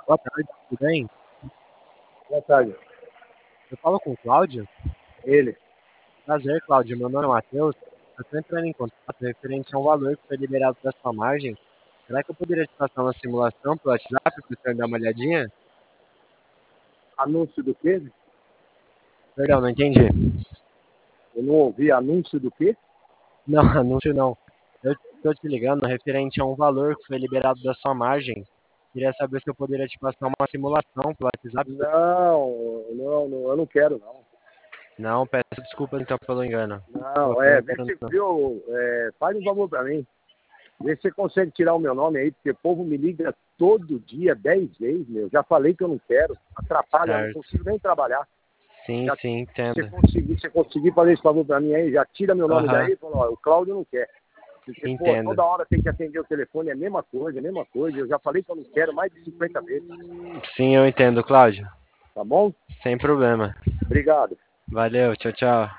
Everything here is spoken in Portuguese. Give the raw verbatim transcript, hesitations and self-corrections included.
Boa tarde, tudo bem? Boa tarde. Eu falo com o Cláudio. Ele. Prazer, Cláudio. Meu nome é Matheus. Eu estou entrando em contato referente a um valor que foi liberado da sua margem. Será que eu poderia te passar uma simulação pelo WhatsApp para o senhor dar uma olhadinha? Anúncio do quê? Perdão, não entendi. Eu não ouvi anúncio do quê? Não, anúncio não. Eu estou te ligando referente a um valor que foi liberado da sua margem. Queria saber se eu poderia te passar uma simulação pelo WhatsApp. Não, não, não, eu não quero, não. Não, peço desculpas então pelo engano. Eu Não, é, não vê quero se não. viu, é, faz um favor pra mim. Vê se você consegue tirar o meu nome aí, porque o povo me liga todo dia, dez vezes, meu. Já falei que eu não quero. Atrapalha, eu não Certo. consigo nem trabalhar. Sim, Já, sim, se você entendo. conseguir, se você conseguir fazer esse favor pra mim aí, já tira meu nome Aham, daí e fala, ó, o Cláudio não quer. Porque, pô, entendo. toda hora tem que atender o telefone, é a mesma coisa, é a mesma coisa. Eu já falei que eu não quero mais de cinquenta vezes, Sim, eu entendo, Cláudio. tá bom? Sem problema. Obrigado. Valeu, tchau, tchau.